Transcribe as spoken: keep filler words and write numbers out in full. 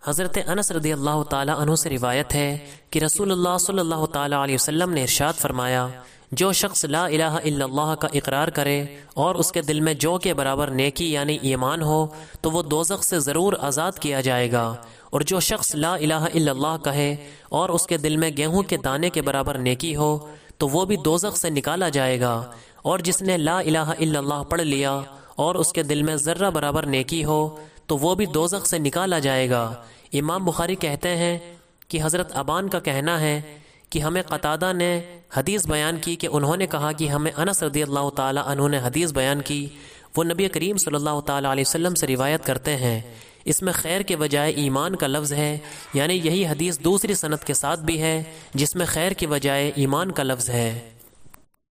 हज़रत अनस रदी अल्लाह ताला अन्हु से रिवायत है कि रसूलुल्लाह सल्लल्लाहु ताला अलैहि वसल्लम ने इरशाद फरमाया, जो शख्स ला इलाहा इल्लल्लाह का इकरार करे और उसके दिल में जौ के बराबर नेकी यानी ईमान हो तो वो दोज़ख से ज़रूर आज़ाद किया जाएगा। और जो शख्स ला इलाहा इल्लल्लाह कहे और उसके दिल में गेहूं के दाने के बराबर नेकी हो तो वो भी दोज़ख से निकाला जाएगा। और जिसने ला इलाहा इल्लल्लाह पढ़ लिया और उसके दिल में ज़र्रा बराबर नेकी हो तो वो भी दोज़ख से निकाला जाएगा। इमाम बुखारी कहते हैं कि हज़रत अबान का कहना है कि हमें क़तादा ने हदीस बयान की कि उन्होंने कहा कि हमें अनस रज़ियल्लाहु ताला अन्हु ने हदीस बयान की। वो नबी करीम सल्लल्लाहु ताला अलैहि वसल्लम से रिवायत करते हैं। इसमें खैर के बजाय ईमान का लफ्ज़ है, यानी यही हदीस दूसरी सनद के साथ भी है जिसमें खैर के बजाय ईमान का लफ्ज़ है।